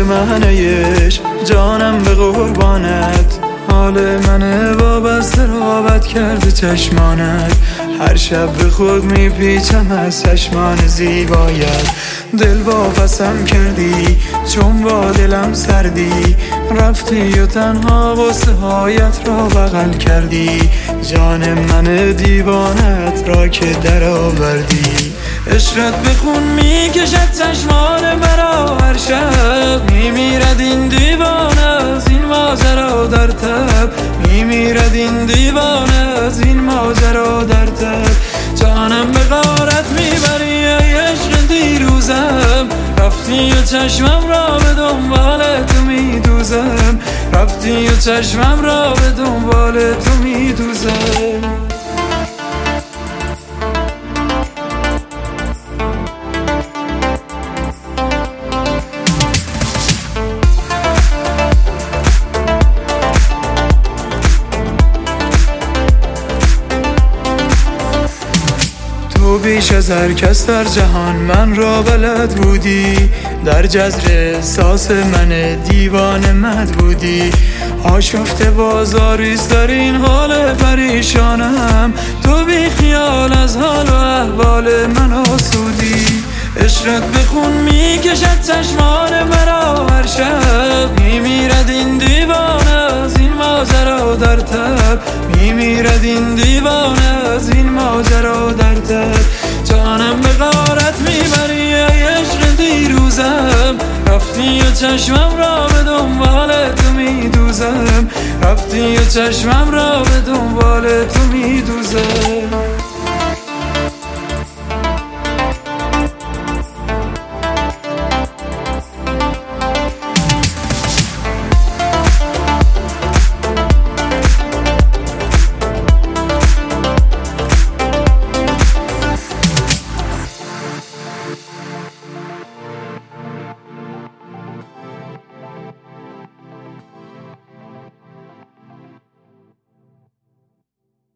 معنیش جانم به قربانت، حال من وابسته را بد کرده چشمانت. هر شب به خود میپیچم از چشمان زیبایت، دل واپسم کردی چون با دلم سردی، رفتی و تنها غصه هایت را بغل کردی، جان من دیوانت را که در آوردی. عشقت به خون میکشد چشمان مرا، هر شب میمیرد این دیوانه از این ماجرا در تب، میمیرد این دیوانه از این ماجرا در تب. جانم به غارت میبری ای عشق دیروزم، رفتی و چشمم را به دنبال تو میدوزم، رفتی و چشمم را به دنبال تو میدوزم. تو بیش از هر کس در جهان من را بلد بودی، در جذر احساس من دیوانه مد بودی. آشفته بازاریست در این حال پریشانم، تو بی خیال از حال و احوال من آسودی. عشقت به خون میکشد چشمان مرا، هر شب میمیرد این دیوانه از این ماجرا در تب، میمیرد این دیوانه از این ماجرا در تب. جانم به غارت میبری ای عشق دیروزم، رفتی و چشمم را به دنبال تو میدوزم، رفتی و چشمم را به دنبال تو میدوزم.